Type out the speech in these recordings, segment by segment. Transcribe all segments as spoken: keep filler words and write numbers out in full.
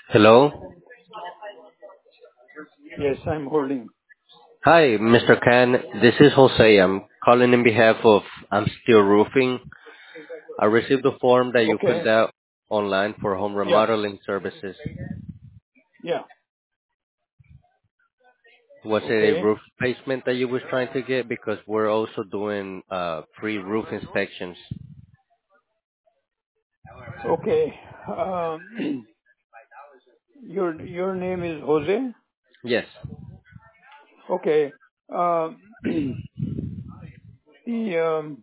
Hello. Yes, I'm holding. Hi, mister Khan. This is Jose. I'm calling in behalf of I'm Still Roofing. I received the form that you filled Okay. out online for home Yeah. remodeling services. Yeah. Was it a Okay. roof replacement that you was trying to get? Because we're also doing uh, free roof inspections. Okay. Um, your your name is Jose. Yes. Okay. Um, the um,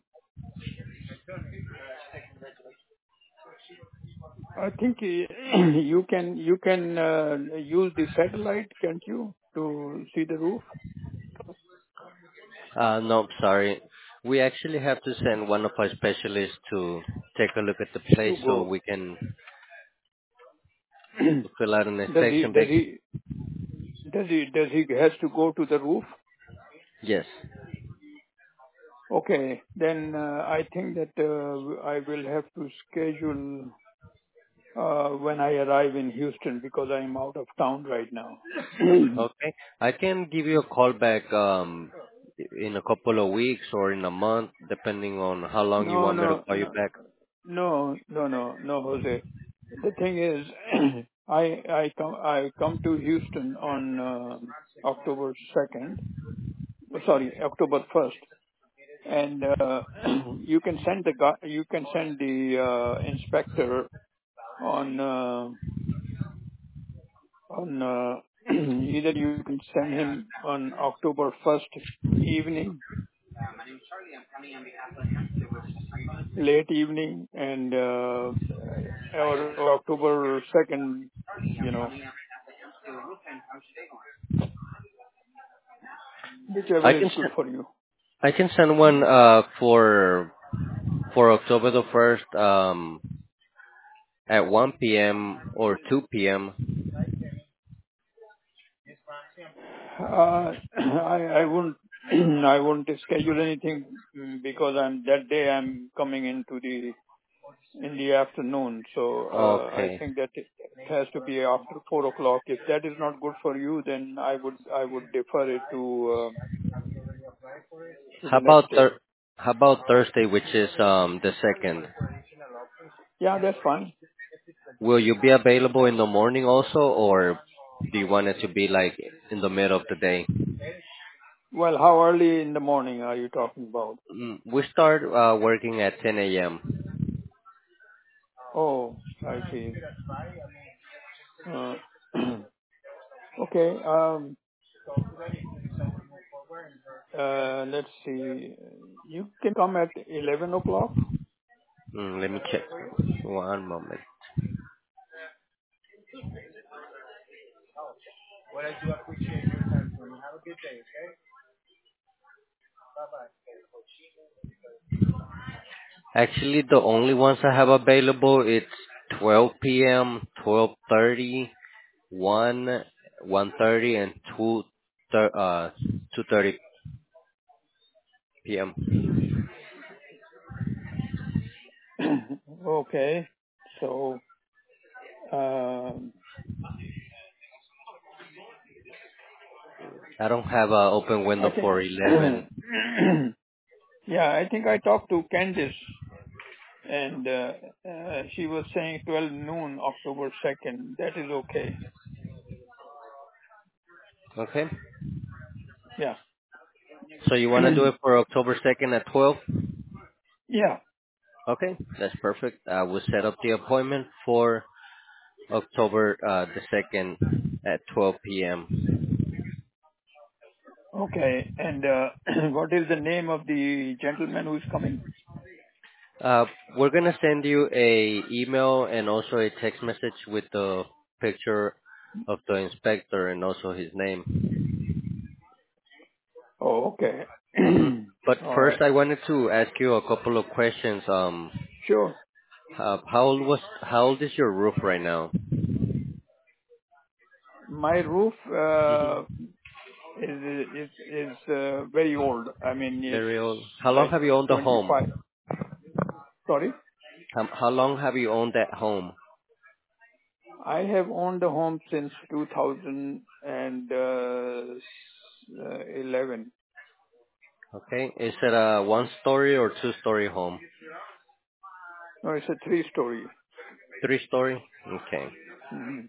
I think y- you can you can uh, use the satellite, can't you, to see the roof? Uh, no, sorry. We actually have to send one of our specialists to take a look at the place To so go. we can fill out an does he inspection. does Big. he does he does he has to go to the roof? Yes. Okay. Then uh, I think that uh, I will have to schedule uh, when I arrive in Houston because I'm out of town right now. Okay. I can give you a call back um in a couple of weeks or in a month, depending on how long you No, want me to no, call you no, back. no, no, no, no, Jose. The thing is, I I come I come to Houston on uh, October second. Sorry, October first, and uh, you can send the guy, you can send the uh, inspector on uh, on uh, either you can send him on October first evening, late evening, and uh, or, or October second, you know, whichever I is can good send for you. I can send one uh for for October the first um at one p m or two p m. Uh, I I wouldn't I wouldn't schedule anything mm, because I'm that day I'm coming into the in the afternoon. So uh, I Okay. think that it has to be after four o'clock. If that is not good for you, then I would I would defer it to uh, to How the next about day. thir- how about Thursday, which is um the second? Yeah, that's fine. Will you be available in the morning also, or do you want it to be like in the middle of the day? Well, how early in the morning are you talking about? Mm, We start uh, working at ten a m. Oh, I see. Uh, Okay. Um. Uh. Let's see. You can come at eleven o'clock. Mm, let me check. One moment. Actually, the only ones I have available it's twelve p m, twelve thirty, one, one thirty, and two, thir- uh, two thirty p m. Okay. So, um, I don't have a open I window think, for eleven. yeah, I think I talked to Candice, and uh, uh, she was saying twelve noon, October second. That is okay. Okay. Yeah. So you want to do it for October second at twelve? Yeah. Okay, that's perfect. I will set up the appointment for October uh, the second at twelve p m. Okay. And uh, what is the name of the gentleman who is coming? Uh, we're gonna send you a email and also a text message with the picture of the inspector and also his name. Oh, okay. hmm But All first, right. I wanted to ask you a couple of questions. Um, Sure. uh, how old was how old is your roof right now? My roof hmm uh, is is is uh, very old. I mean, it's Very old. How long like have you owned the twenty-five. home? Sorry? How, how long have you owned that home? I have owned the home since two thousand eleven. Okay. Is it a one-story or two-story home? No, it's a three-story. Three-story? Okay. Mhm.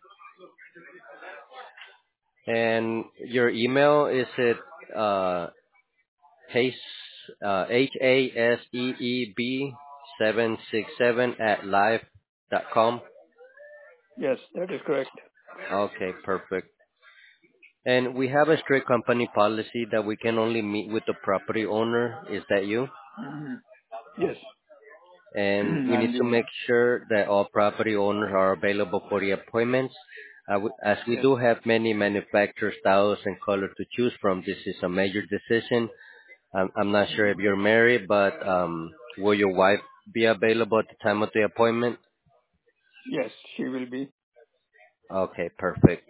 And your email, is it uh, Hayes, uh, H A S E E B seven six seven at live dot com? Yes, that is correct. Okay, perfect. And we have a strict company policy that we can only meet with the property owner. Is that you? Mhm. Yes, And we need I'm the to make owner. sure that all property owners are available for the appointments. Uh, we- As we Yes. do have many manufacturer styles and colors to choose from, this is a major decision. I'm, I'm not sure if Mhm. you're married, but um, will your wife be available at the time of the appointment? Yes, she will be. Okay, perfect.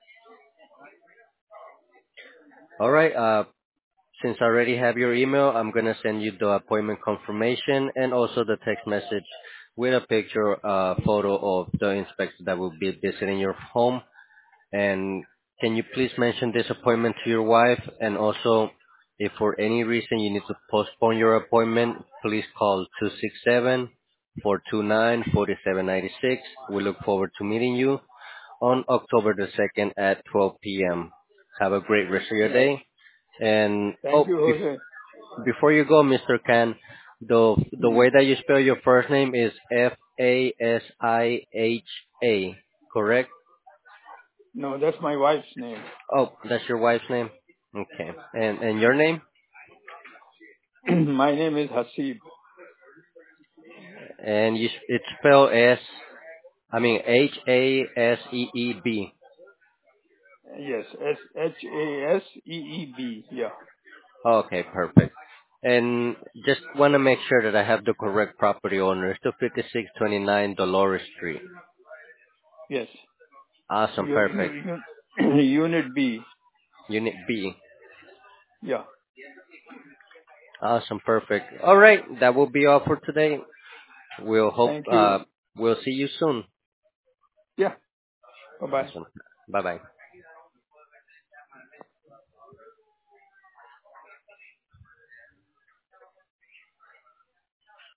All right. Uh, since I already have your email, I'm gonna send you the appointment confirmation and also the text message with a picture, uh, photo of the inspector that will be visiting your home. And can you please mention this appointment to your wife? And also, if for any reason you need to postpone your appointment, please call two six seven, four two nine, four seven nine six. We look forward to meeting you on October the second at twelve p m. Have a great rest of your Right. day. And Thank oh, you, bef- Jose. before you go, mister Khan, the the Mhm. way that you spell your first name is F A S I H A, correct? No, that's my wife's name. Oh, that's your wife's name? Okay. And and your name? My name is Hasib. And you s- it's spelled S, I mean H A S E E B. Yes, S H A S E E B. Yeah. Okay, perfect. And just want to make sure that I have the correct property owner. It's two fifty-six twenty-nine Dolores Street. Yes. Awesome, You, perfect. you, you, Unit B. Unit B. Yeah. Awesome, perfect. All right, that will be all for today. We'll hope Thank uh you. we'll see you soon. Yeah. Bye bye. Awesome. Bye bye.